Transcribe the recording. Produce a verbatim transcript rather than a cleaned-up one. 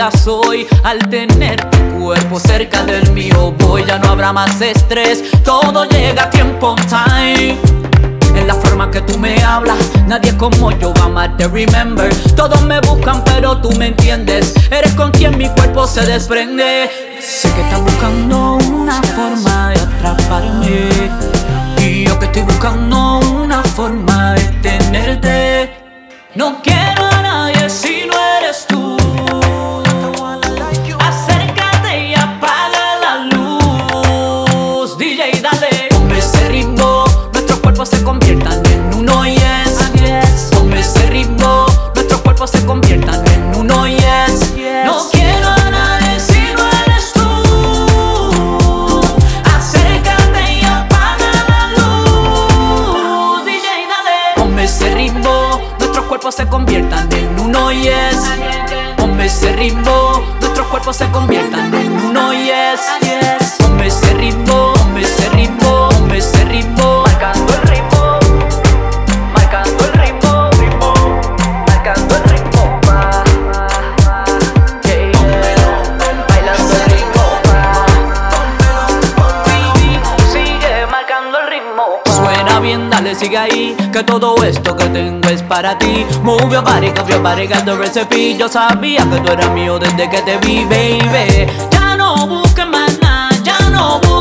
vida soy al tener tu cuerpo cerca del mío. Voy, ya no habrá más estrés, todo llega a tiempo, time. En la forma que tú me hablas, nadie como yo va a amarte, remember. Todos me buscan pero tú me entiendes. Eres con quien mi cuerpo se desprende. Sé que estás buscando una forma de atraparme, y yo que estoy buscando una forma de tenerte. No quiero a nadie si no eres tú. Acércate y apaga la luz. D J, dale, ponme ese ritmo, nuestros cuerpos se conviertan en uno, yes, yes. Ponme ese ritmo, nuestros cuerpos se conviertan en uno, yes, yes. No quiero a nadie si no eres tú. Acércate y apaga la luz. D J, dale, ponme ese ritmo, nuestros cuerpos se conviertan en uno, yes. Ponme ese ritmo, nuestros cuerpos se conviertan en uno, yes, yes. Ponme ese ritmo, ponme ese ritmo, ponme ese ritmo. Marcando el ritmo, marcando el ritmo, ritmo, marcando el ritmo, pa, yeah, yeah. Bailando el ritmo, pa, baby, sigue marcando el ritmo, pa. Suena bien, dale, sigue ahí, que todo esto que tengo es para ti. Move your body, move your body, got the recipe. Yo sabía que tú eras mío desde que te vi, baby. Ya no busques más nada, ya no busques